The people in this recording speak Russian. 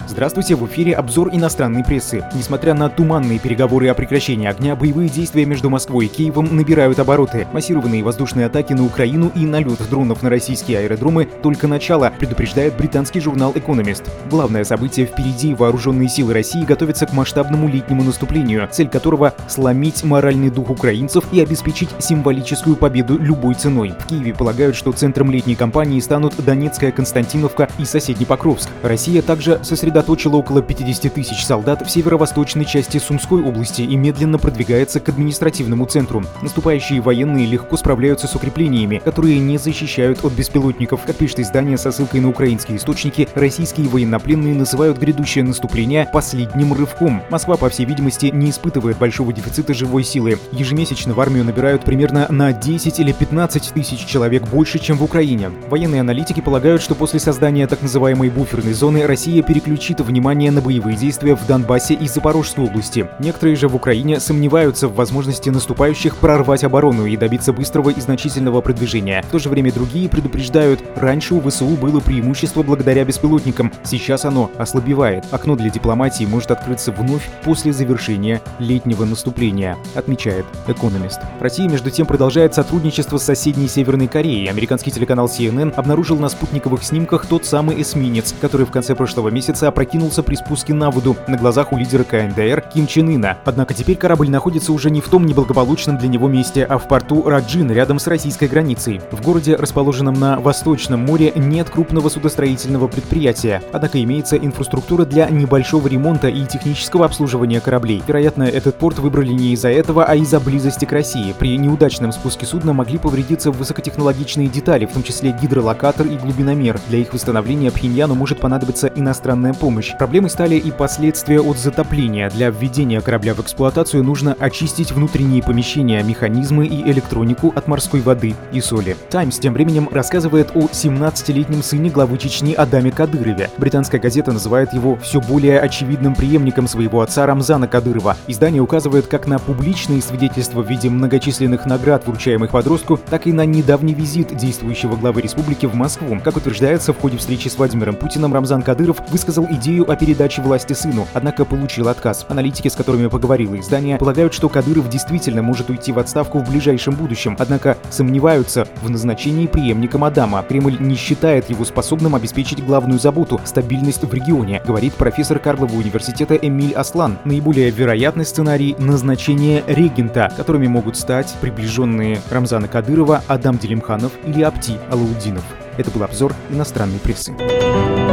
Здравствуйте, в эфире обзор иностранной прессы. Несмотря на туманные переговоры о прекращении огня, боевые действия между Москвой и Киевом набирают обороты. Массированные воздушные атаки на Украину и налет дронов на российские аэродромы — только начало, предупреждает британский журнал Economist. Главное событие впереди. Вооруженные силы России готовятся к масштабному летнему наступлению, цель которого — сломить моральный дух украинцев и обеспечить символическую победу любой ценой. В Киеве полагают, что центром летней кампании станут Донецкая Константиновка и соседний Покровск. Россия также сосредоточила около 50 тысяч солдат в северо-восточной части Сумской области и медленно продвигается к административному центру. Наступающие военные легко справляются с укреплениями, которые не защищают от беспилотников. Как пишет издание со ссылкой на украинские источники, российские военнопленные называют грядущее наступление последним рывком. Москва, по всей видимости, не испытывает большого дефицита живой силы. Ежемесячно в армию набирают примерно на 10 или 15 тысяч человек больше, чем в Украине. Военные аналитики полагают, что после создания так называемой буферной зоны Россия переключит внимание на боевые действия в Донбассе и Запорожской области. Некоторые же в Украине сомневаются в возможности наступающих прорвать оборону и добиться быстрого и значительного продвижения. В то же время другие предупреждают, раньше у ВСУ было преимущество благодаря беспилотникам, сейчас оно ослабевает. Окно для дипломатии может открыться вновь после завершения летнего наступления, отмечает Economist. Россия, между тем, продолжает сотрудничество с соседней Северной Кореей. Американский телеканал CNN обнаружил на спутниковых снимках тот самый эсминец, который в конце прошлого месяца опрокинулся при спуске на воду на глазах у лидера КНДР Ким Чен Ына. Однако теперь корабль находится уже не в том неблагополучном для него месте, а в порту Раджин, рядом с российской границей. В городе, расположенном на Восточном море, нет крупного судостроительного предприятия, однако имеется инфраструктура для небольшого ремонта и технического обслуживания кораблей. Вероятно, этот порт выбрали не из-за этого, а из-за близости к России. При неудачном спуске судна могли повредиться высокотехнологичные детали, в том числе гидролокатор и глубиномер. Для их восстановления Пхеньяну может понадобиться иностранная помощь. Проблемой стали и последствия от затопления. Для введения корабля в эксплуатацию нужно очистить внутренние помещения, механизмы и электронику от морской воды и соли. Times тем временем рассказывает о 17-летнем сыне главы Чечни Адаме Кадырове. Британская газета называет его все более очевидным преемником своего отца Рамзана Кадырова. Издание указывает как на публичные свидетельства в виде многочисленных наград, вручаемых подростку, так и на недавний визит действующего главы республики в Москву. Как утверждается, в ходе встречи с Владимиром Путиным Рамзан Кадыров высказал идею о передаче власти сыну, однако получил отказ. Аналитики, с которыми поговорило издание, полагают, что Кадыров действительно может уйти в отставку в ближайшем будущем, однако сомневаются в назначении преемником Адама. Кремль не считает его способным обеспечить главную заботу — стабильность в регионе, говорит профессор Карлова университета Эмиль Аслан. Наиболее вероятный сценарий — назначение регента, которыми могут стать приближенные Рамзана Кадырова Адам Делимханов или Апти Алаудинов. Это был обзор иностранной прессы.